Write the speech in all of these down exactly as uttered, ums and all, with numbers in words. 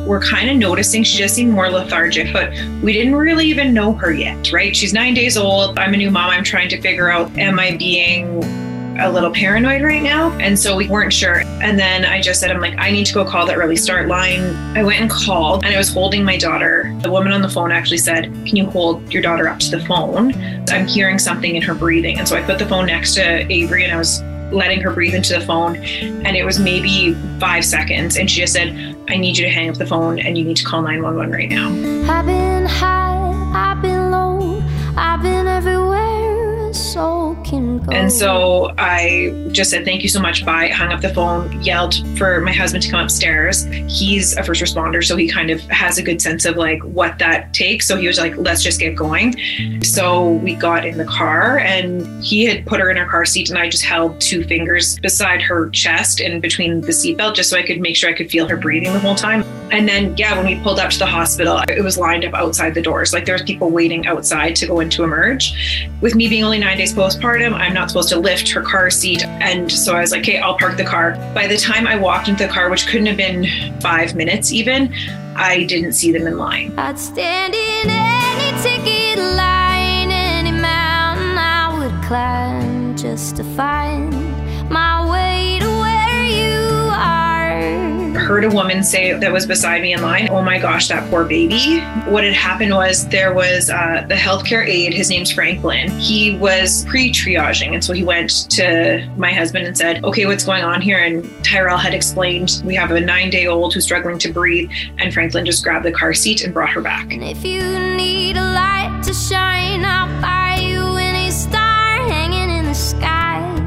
we're kind of noticing she just seemed more lethargic, but we didn't really even know her yet, right? She's nine days old. I'm a new mom. I'm trying to figure out, am I being a little paranoid right now? And so we weren't sure. And then I just said, I'm like, I need to go call the early start line. I went and called and I was holding my daughter. The woman on the phone actually said, can you hold your daughter up to the phone? I'm hearing something in her breathing. And so I put the phone next to Avery and I was letting her breathe into the phone. And it was maybe five seconds. And she just said, I need you to hang up the phone and you need to call nine one one right now. I've been high, I've been low, I've been everywhere, so can go. And so I just said, thank you so much, bye, hung up the phone, yelled for my husband to come upstairs. He's a first responder, so he kind of has a good sense of like what that takes. So he was like, let's just get going. So we got in the car and he had put her in her car seat and I just held two fingers beside her chest and between the seatbelt just so I could make sure I could feel her breathing the whole time. And then, yeah, when we pulled up to the hospital, it was lined up outside the doors. Like there was people waiting outside to go in to emerge. With me being only nine days postpartum, I'm not supposed to lift her car seat. And so I was like, okay, I'll park the car. By the time I walked into the car, which couldn't have been five minutes even, I didn't see them in line. I'd stand in any ticket line, any mountain I would climb just to find my way to where you are. Heard a woman say that was beside me in line, oh my gosh, that poor baby. What had happened was there was uh, the healthcare aide, his name's Franklin. He was pre-triaging. And so he went to my husband and said, okay, what's going on here? And Tyrell had explained, we have a nine day old who's struggling to breathe. And Franklin just grabbed the car seat and brought her back. And if you need a light to shine, I'll buy you any star hanging in the sky.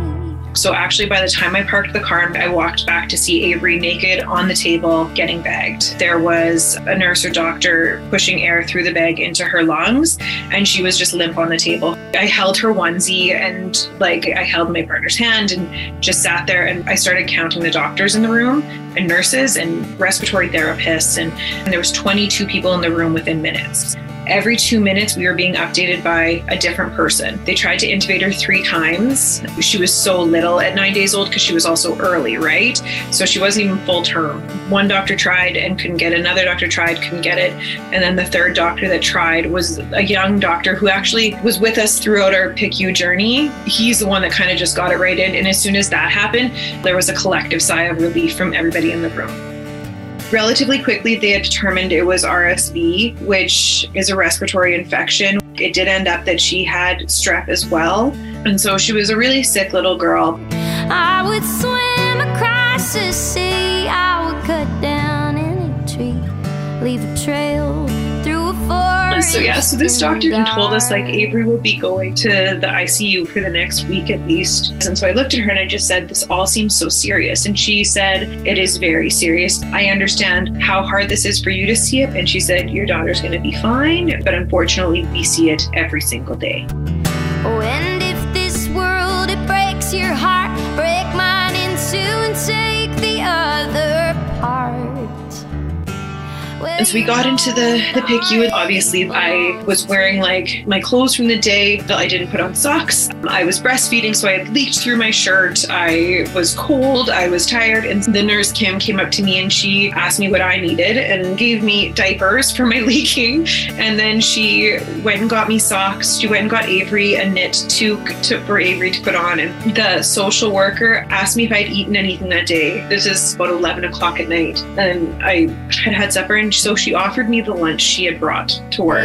So actually, by the time I parked the car, I walked back to see Avery naked on the table getting bagged. There was a nurse or doctor pushing air through the bag into her lungs, and she was just limp on the table. I held her onesie and like I held my partner's hand and just sat there, and I started counting the doctors in the room and nurses and respiratory therapists, and, and there was twenty-two people in the room within minutes. Every two minutes, we were being updated by a different person. They tried to intubate her three times. She was so little at nine days old because she was also early, right? So she wasn't even full term. One doctor tried and couldn't get it. Another doctor tried, couldn't get it. And then the third doctor that tried was a young doctor who actually was with us throughout our P I C U journey. He's the one that kind of just got it right in. And as soon as that happened, there was a collective sigh of relief from everybody in the room. Relatively quickly, they had determined it was R S V, which is a respiratory infection. It did end up that she had strep as well. And so she was a really sick little girl. I would swim across the sea. I would cut down any tree, leave a trail through a forest. So yeah, so this doctor even told us like Avery will be going to the I C U for the next week at least. And so I looked at her and I just said, this all seems so serious. And she said, it is very serious. I understand how hard this is for you to see it. And she said, your daughter's going to be fine. But unfortunately, we see it every single day. Oh, and if this world, it breaks your heart, break mine in two and take the other part. And so we got into the, the P I C U. Obviously, I was wearing like my clothes from the day, but I didn't put on socks. I was breastfeeding, so I had leaked through my shirt. I was cold. I was tired. And the nurse, Kim, came up to me and she asked me what I needed and gave me diapers for my leaking. And then she went and got me socks. She went and got Avery a knit toque to, for Avery to put on. And the social worker asked me if I'd eaten anything that day. This is about eleven o'clock at night. And I had had supper, and so she offered me the lunch she had brought to work.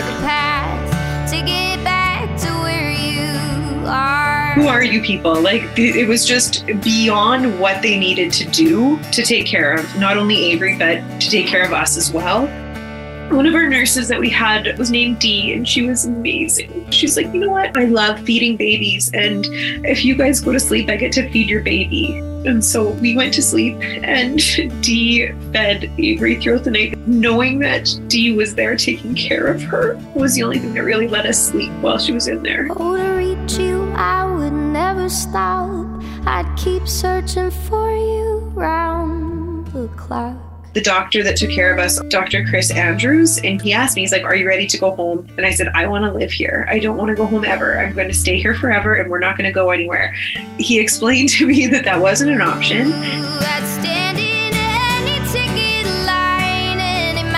To get back to where you are. Who are you people? Like, it was just beyond what they needed to do to take care of not only Avery, but to take care of us as well. One of our nurses that we had was named Dee, and she was amazing. She's like, you know what? I love feeding babies, and if you guys go to sleep, I get to feed your baby. And so we went to sleep, and Dee fed Avery throughout the night. Knowing that Dee was there taking care of her was the only thing that really let us sleep while she was in there. Oh, to reach you, I would never stop. I'd keep searching for you round the clock. The doctor that took care of us, Doctor Chris Andrews, and he asked me, he's like, are you ready to go home? And I said, I want to live here. I don't want to go home ever. I'm going to stay here forever and we're not going to go anywhere. He explained to me that that wasn't an option. I'd stand in any ticket line, any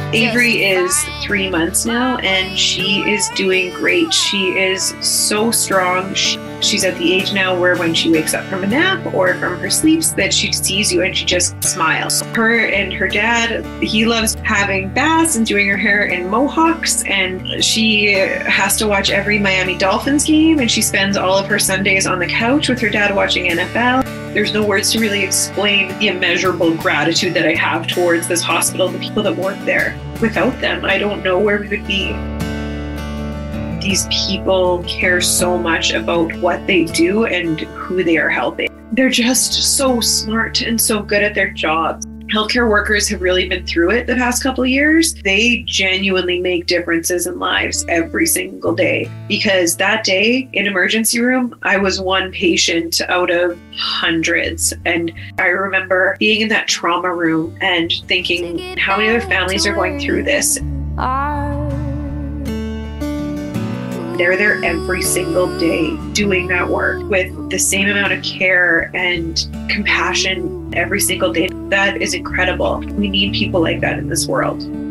Avery is three months now, and she is doing great. She is so strong. She, she's at the age now where when she wakes up from a nap or from her sleeps, that she sees you and she just smiles. Her and her dad, he loves having baths and doing her hair in mohawks, and she has to watch every Miami Dolphins game, and she spends all of her Sundays on the couch with her dad watching N F L. There's no words to really explain the immeasurable gratitude that I have towards this hospital, the people that work there. Without them, I don't know where we would be. These people care so much about what they do and who they are helping. They're just so smart and so good at their jobs. Healthcare workers have really been through it the past couple of years. They genuinely make differences in lives every single day, because that day in emergency room, I was one patient out of hundreds. And I remember being in that trauma room and thinking, how many other families are going through this? They're there every single day doing that work with the same amount of care and compassion every single day. That is incredible. We need people like that in this world.